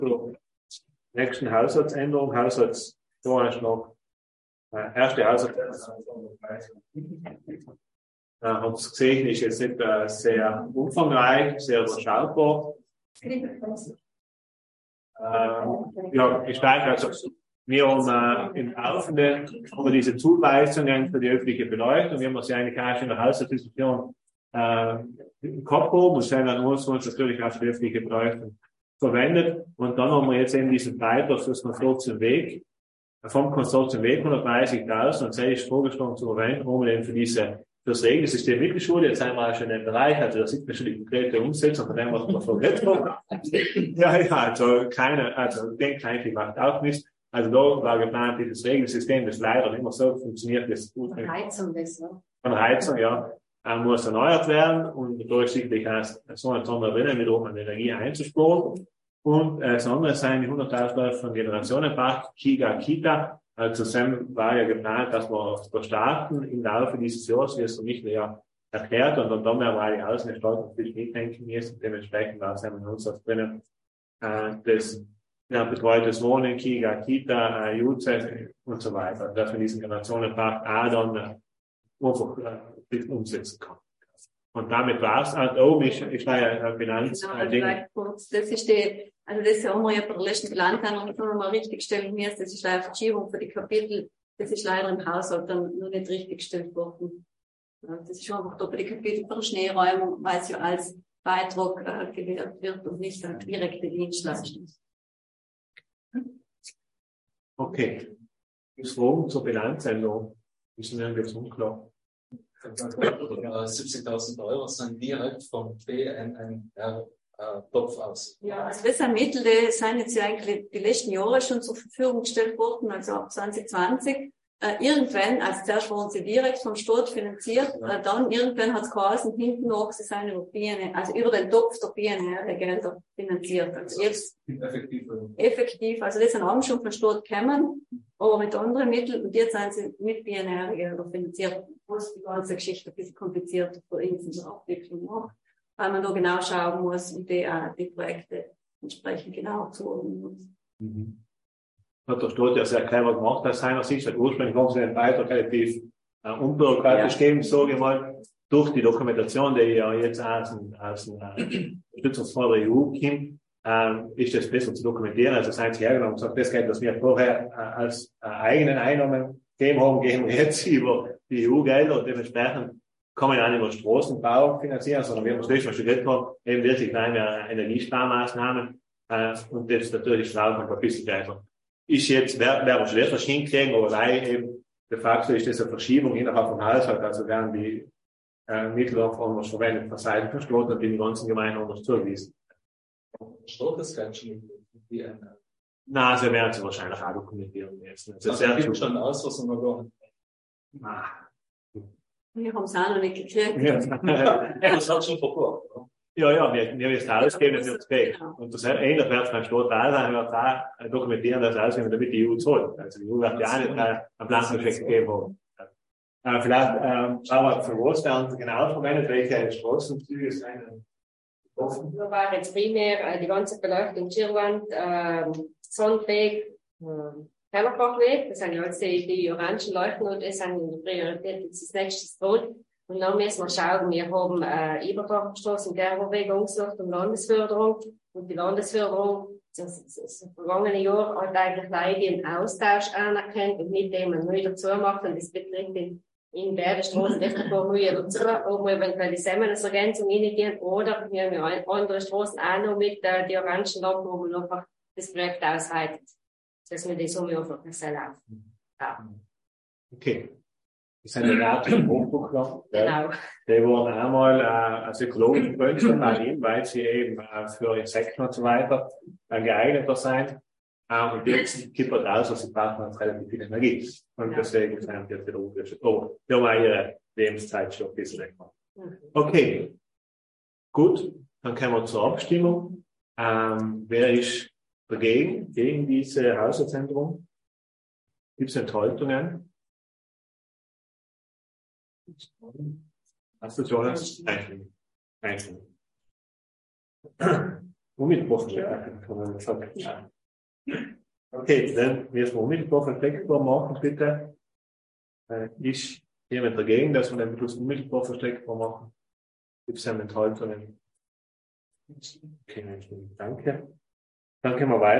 zur nächsten Haushaltsänderung. Da ist noch erste Haushaltsänderung. Habt ihr gesehen, ist jetzt nicht sehr umfangreich, sehr überschaubar. Ja, ich denke, also, wir haben im Laufenden diese Zuweisungen für die öffentliche Beleuchtung, wir haben sie eigentlich auch in der Haushaltsdiskussion im Kopf haben und sehen an uns natürlich auch die öffentliche Beleuchtung verwendet. Und dann haben wir jetzt eben diesen Beitrag für das Konsortium Weg, vom Konsortium Weg 130.000 und 6 vorgeschlagen zu verwenden, um eben für das Regelsystem Mittelschule, jetzt sind wir auch schon im Bereich, also da sieht man schon die konkrete Umsetzung von dem, was wir vorgesetzt haben. Ja, also denkt eigentlich macht auch nichts. Also da war geplant, dieses Regelsystem, das leider nicht immer so funktioniert, das gut. Von Heizung, das, ne? Von Heizung, ja. Muss erneuert werden und da ist sicherlich auch so eine Sonne drin, wiederum an Energie einzusparen. Und das andere sind die 100.000 Euro von Generationenpark, Kita. Also zusammen war ja geplant, dass wir starten im Laufe dieses Jahres, wie es für mich ja erklärt, und dann werden wir alle Außengestaltung natürlich mitdenken müssen. Dementsprechend war es in uns auch drinnen, das betreutes Wohnen, Kita, Juze und so weiter, dass wir diesen Generationenpark auch dann einfach umsetzen kann. Und damit war es halt oben ist da ja Bilanz. Genau, vielleicht kurz, das haben wir ja bei der letzten Bilanzänderung schon mal richtig stellen müssen. Das ist eine Verschiebung für die Kapitel. Das ist leider im Haushalt dann noch nicht richtig gestellt worden. Das ist schon einfach doppelt die Kapitel für Schneeräumung, weil es ja als Beitrag gewährt wird und nicht als direkte Dienstleistung. Okay. Ist Fragen zur Bilanzänderung? Ist mir jetzt unklar. 70.000 Euro sind direkt vom BNNR-Topf aus. Ja, also das sind Mittel, die sind jetzt ja eigentlich die letzten Jahre schon zur Verfügung gestellt worden, also ab 2020. Irgendwann, also zuerst wurden sie direkt vom Staat finanziert, dann irgendwann hat es geheißen, hinten noch, sie sind über den Topf der BNR Gelder finanziert. Also jetzt effektiv, also das sind auch schon vom Staat gekommen, aber mit anderen Mitteln, und jetzt sind sie mit BNR Gelder finanziert, was die ganze Geschichte ein bisschen komplizierter für uns in der Abwicklung macht, weil man da genau schauen muss und die Projekte entsprechend genau zuordnen muss. Mhm. Hat der Staat ja sehr clever gemacht aus seiner Sicht. Ursprünglich haben sie den Beitrag relativ unbürokratisch gegeben, sage ich mal, durch die Dokumentation, die ja jetzt aus dem Unterstützungsfonds der EU kommt, ist das besser zu dokumentieren. Also seien sie hergenommen und gesagt, das Geld, das wir vorher als eigenen Einnahmen gegeben haben, gehen wir jetzt über die EU-Gelder und dementsprechend kann man ja nicht nur Straßenbau finanzieren, sondern wir haben das letzte Mal studiert haben, eben wirklich kleine Energiesparmaßnahmen und das ist natürlich schlau und ein bisschen weiter. Ist jetzt, wäre schwer das hinkriegen, aber leider eben, de facto ist das eine Verschiebung innerhalb vom Haushalt, also werden die Mittel auch anders verwendet von Seiten von Staat und die ganzen Gemeinden anders zugewiesen. Staat ist ganz schön. Na, sie werden sie wahrscheinlich auch dokumentieren müssen. Das gibt schon aus, was wir gar nicht. Wir haben es auch noch nicht gekriegt. Das hat schon verkauft. Ja, wir wissen ausgeben, dass wir es kriegen. Und das ähnlich wird es beim Staat auch sein, wir auch dokumentieren, dass ausgeben, damit die EU zahlt. Also die EU wird ja auch nicht einen Planungseffekt gegeben haben. Vielleicht schauen wir, für was werden sie genau verwendet, welche Straßenzüge sind offen. Da war jetzt primär die ganze Beleuchtung, Schirrwand, Sonnenweg, Kellerfachweg, das sind ja jetzt die orangen Leuchten und das sind in der Priorität jetzt das nächste Rot. Und dann müssen wir schauen, wir haben Übertragungsstraßen, Gerberwegungsluft und Landesförderung. Und die Landesförderung, das vergangene Jahr, hat eigentlich leider den Austausch anerkannt und mit dem man neu dazu macht. Und das betrifft in beiden Straßen echt ein paar neue dazu, ob wir eventuell die Semmelsergänzung reingehen oder wir haben ja andere Straßen auch noch mit die orangen Lampen, wo man einfach das Projekt ausweitet, dass wir die Summe einfach nicht laufen. Ja. Okay. Das sind ja auch die Hochburgler. Genau. Die wurden einmal als ökologische Gründe weil sie eben für Insekten und so weiter geeigneter sind. Und jetzt kippert aus, also sie brauchen relativ viel Energie. Und deswegen sind die wieder umgestellt. Oh, die haben auch ihre Lebenszeit schon ein bisschen länger. Okay. Gut. Dann kommen wir zur Abstimmung. Wer ist dagegen, gegen diese Haushaltsänderung? Gibt es Enthaltungen? Hast du schon? Einzeln. unmittelbar versteckbar, kann man sagen. Okay, dann müssen wir unmittelbar versteckbar machen, bitte. Ist jemand dagegen, dass wir den Beschluss unmittelbar versteckbar machen? Gibt es eine Enthaltungen? Okay, danke. Dann können wir weiter.